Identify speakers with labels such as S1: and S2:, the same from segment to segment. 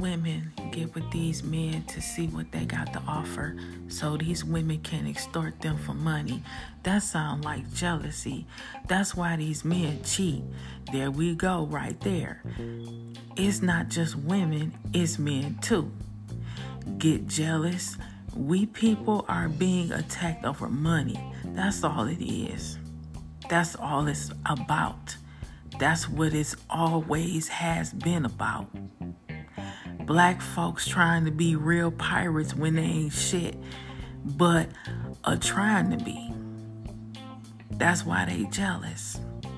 S1: women get with these men to see what they got to offer so these women can extort them for money. That sounds like jealousy. That's why these men cheat. There we go right there. It's not just women, it's men too. Get jealous. We people are being attacked over money. That's all it is. That's all it's about. That's what it's always has been about. Black folks trying to be real pirates when they ain't shit, but are trying to be. That's why they jealous.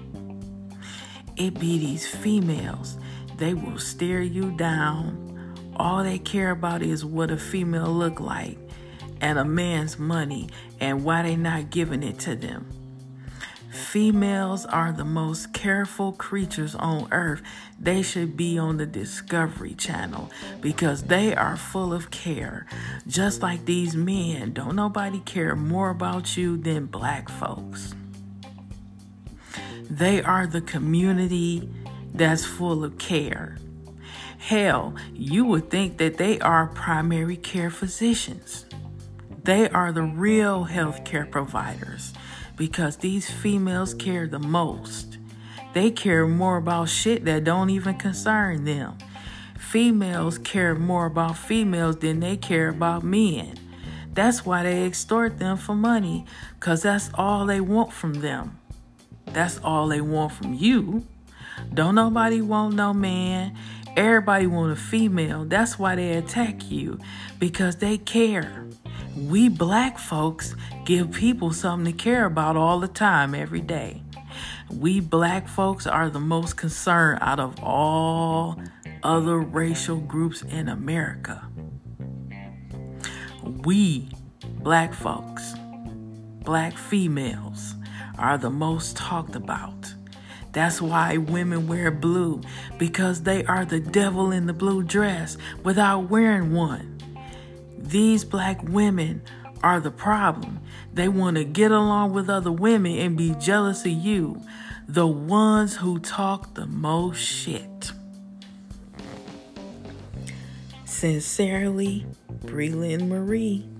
S1: It be these females. They will stare you down. All they care about is what a female look like and a man's money and why they not giving it to them. Females are the most careful creatures on earth. They should be on the Discovery Channel because they are full of care. Just like these men, don't nobody care more about you than black folks. They are the community that's full of care. Hell, you would think that they are primary care physicians. They are the real healthcare providers. Because these females care the most. They care more about shit that don't even concern them. Females care more about females than they care about men. That's why they extort them for money, because that's all they want from them. That's all they want from you. Don't nobody want no man. Everybody want a female. That's why they attack you, because they care. We black folks give people something to care about all the time, every day. We black folks are the most concerned out of all other racial groups in America. We black folks, black females, are the most talked about. That's why women wear blue, because they are the devil in the blue dress without wearing one. These black women are the problem. They want to get along with other women and be jealous of you, the ones who talk the most shit. Sincerely, Breland Marie.